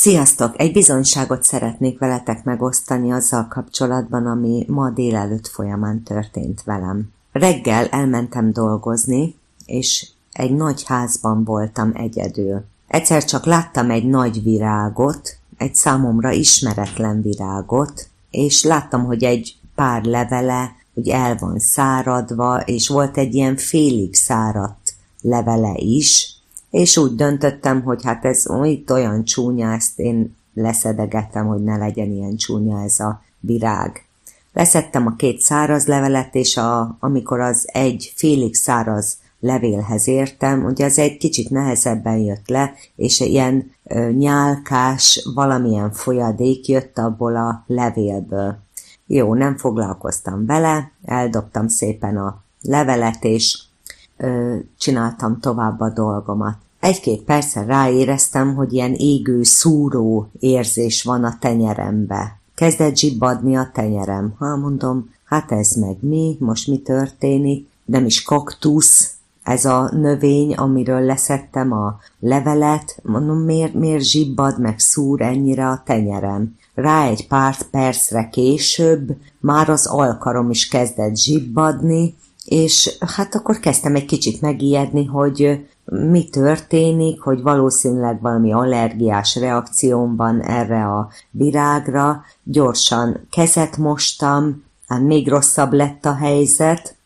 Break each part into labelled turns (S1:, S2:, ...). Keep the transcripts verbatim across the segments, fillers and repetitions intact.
S1: Sziasztok! Egy bizonyságot szeretnék veletek megosztani azzal kapcsolatban, ami ma délelőtt folyamán történt velem. Reggel elmentem dolgozni, és egy nagy házban voltam egyedül. Egyszer csak láttam egy nagy virágot, egy számomra ismeretlen virágot, és láttam, hogy egy pár levele úgy el van száradva, és volt egy ilyen félig száradt levele is, és úgy döntöttem, hogy hát ez itt olyan csúnya, ezt én leszedegettem, hogy ne legyen ilyen csúnya ez a virág. Leszettem a két száraz levelet, és a, amikor az egy félig száraz levélhez értem, ugye az egy kicsit nehezebben jött le, és ilyen ö, nyálkás, valamilyen folyadék jött abból a levélből. Jó, nem foglalkoztam vele, eldobtam szépen a levelet, és ö, csináltam tovább a dolgomat. Egy-két percen ráéreztem, hogy ilyen égő, szúró érzés van a tenyerembe. Kezdett zsibbadni a tenyerem. Ha mondom, hát ez meg mi, most mi történik? Nem is kaktusz, ez a növény, amiről leszettem a levelet. Mondom, miért, miért zsibbad, meg szúr ennyire a tenyerem? Rá egy pár percre később már az alkarom is kezdett zsibbadni, és hát akkor kezdtem egy kicsit megijedni, hogy mi történik, hogy valószínűleg valami allergiás reakcióm van erre a virágra. Gyorsan kezet mostam, hát még rosszabb lett a helyzet,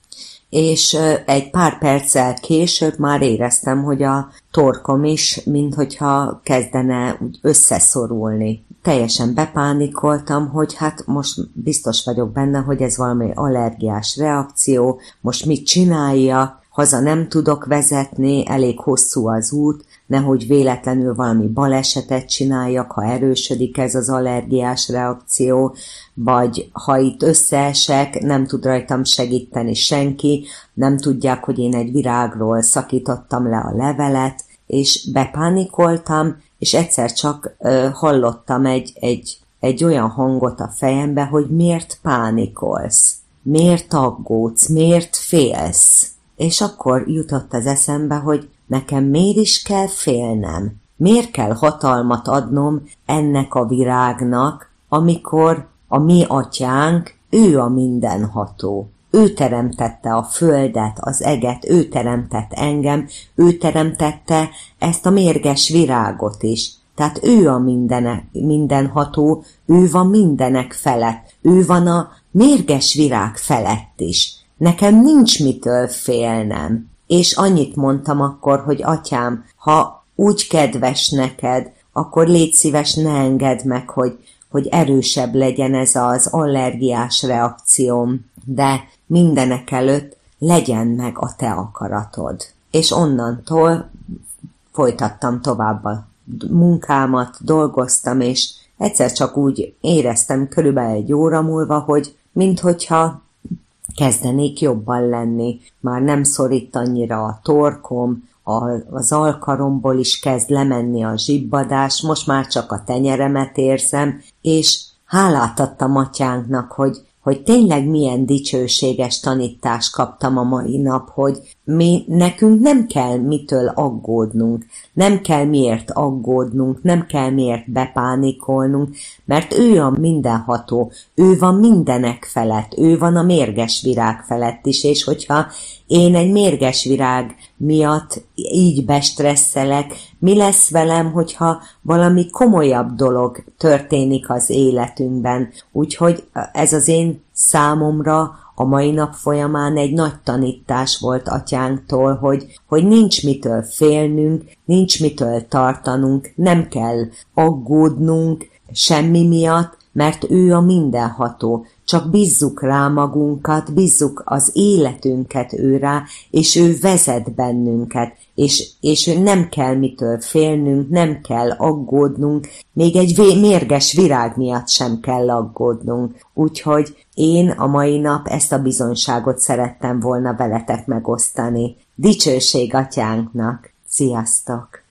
S1: és egy pár perccel később már éreztem, hogy a torkom is, minthogyha kezdene úgy összeszorulni. Teljesen bepánikoltam, hogy hát most biztos vagyok benne, hogy ez valami allergiás reakció, most mit csinálja, haza nem tudok vezetni, elég hosszú az út, nehogy véletlenül valami balesetet csináljak, ha erősödik ez az allergiás reakció, vagy ha itt összeesek, nem tud rajtam segíteni senki, nem tudják, hogy én egy virágról szakítottam le a levelet, és bepánikoltam, és egyszer csak ö, hallottam egy, egy, egy olyan hangot a fejembe, hogy miért pánikolsz, miért aggódsz, miért félsz. És akkor jutott az eszembe, hogy nekem miért is kell félnem, miért kell hatalmat adnom ennek a virágnak, amikor a mi atyánk, ő a mindenható. Ő teremtette a földet, az eget, ő teremtett engem, ő teremtette ezt a mérges virágot is. Tehát ő a mindene, mindenható, ő van mindenek felett, ő van a mérges virág felett is. Nekem nincs mitől félnem. És annyit mondtam akkor, hogy atyám, ha úgy kedves neked, akkor légy szíves, ne engedd meg, hogy, hogy erősebb legyen ez az allergiás reakcióm, de mindenek előtt legyen meg a te akaratod. És onnantól folytattam tovább a munkámat, dolgoztam, és egyszer csak úgy éreztem körülbelül egy óra múlva, hogy minthogyha kezdenék jobban lenni. Már nem szorít annyira a torkom, az alkaromból is kezd lemenni a zsibbadás, most már csak a tenyeremet érzem, és hálát adtam atyánknak, hogy, hogy tényleg milyen dicsőséges tanítást kaptam a mai nap, hogy mi, nekünk nem kell mitől aggódnunk, nem kell miért aggódnunk, nem kell miért bepánikolnunk, mert ő a mindenható, ő van mindenek felett, ő van a mérges virág felett is, és hogyha én egy mérges virág miatt így bestresszelek, mi lesz velem, hogyha valami komolyabb dolog történik az életünkben. Úgyhogy ez az én számomra a mai nap folyamán egy nagy tanítás volt atyánktól, hogy, hogy nincs mitől félnünk, nincs mitől tartanunk, nem kell aggódnunk semmi miatt, mert ő a mindenható. Csak bízzuk rá magunkat, bízzuk az életünket ő rá, és ő vezet bennünket, és, és nem kell mitől félnünk, nem kell aggódnunk, még egy vé- mérges virág miatt sem kell aggódnunk. Úgyhogy én a mai nap ezt a bizonyságot szerettem volna veletek megosztani. Dicsőség atyánknak! Sziasztok!